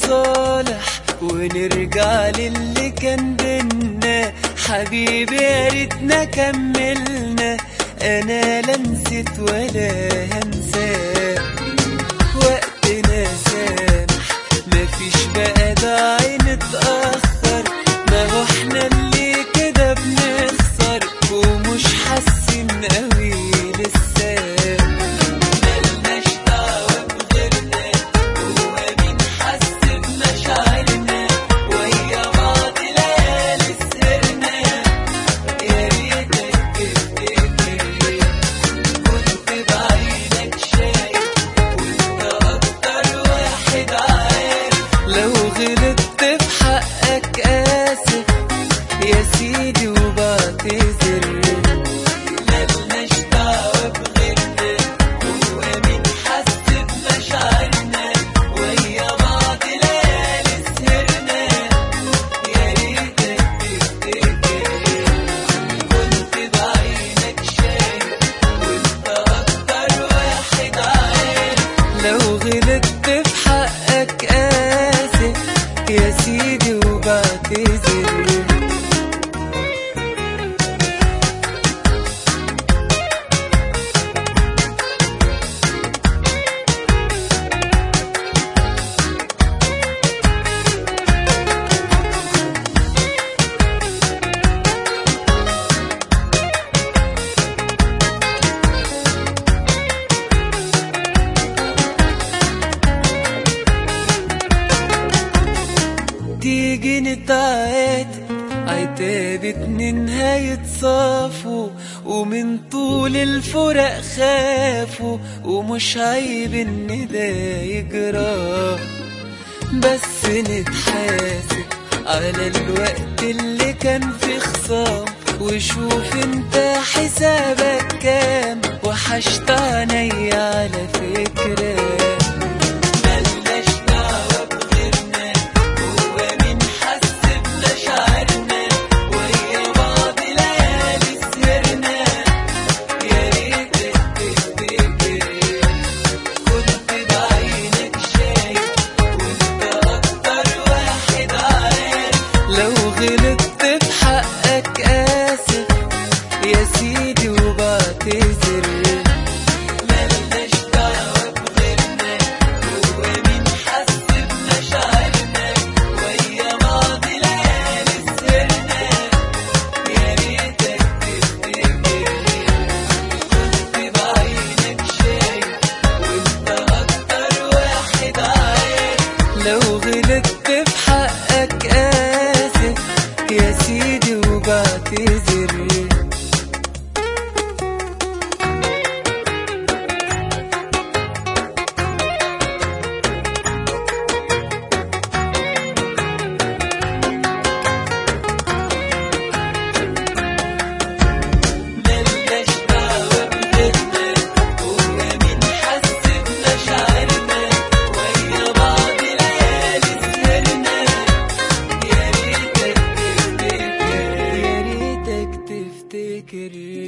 نتصالح ونرجع للي كان بينا. حبيبي يا ريتنا كملنا، انا لا نسيت ولا هنساك. وقتنا سامح مفيش بقى داعي نتأخر، ما هو احنا اللي كده بنخسر ومش حاسين قوي لسه. ملناش دعوة بغيرنا، هو مين حس بمشاعرنا؟ ويا بعض ليالي سهرنا، يا ريتك تفتكر كنت بعينك شايف، وانت اكتر واحد عارف. لو غلطت في حقك آسف يا سيدي وبعتذر. ملناش دعوة بغيرنا، هو مين حس بمشاعرنا؟ ويا بعض ليالي سهرنا، يا ريتك تفتكر كنت بعينك شايف، وانت اكتر واحد عارف. لو غلطت في حقك آسف يا سيدي وبعتذر. تيجي نتعاتب عتاب اتنين هيتصافوا، ومن طول الفراق خافوا، ومش عيب ان ده يجرى. بس نتحاسب على الوقت اللي كان في خصام، وشوف انت حسابك كام، وحشت عيني على فكرة. ملناش دعوة بغيرنا، هو مين حس بمشاعرنا؟ ويا بعض ليالي سهرنا، يا ريتك تفتكر كنت بعينك شايف، وانت اكتر واحد عارف. لو غلطت في حقك آسف يا سيدي وبعتذر. ملناش دعوة بغيرنا، هو مين حس بمشاعرنا؟ ويا بعض ليالي سهرنا، يا ريتك تفتكر كنت بعينك شايف، وانت اكتر واحد عارف. لو غلطت في حقك آسف يا سيدي وبعتذر. ملناش دعوة بغيرنا، هو مين حس بمشاعرنا؟ ويا بعض ليالي سهرنا، يا ريتك تفتكر، يا ريتك تفتكر.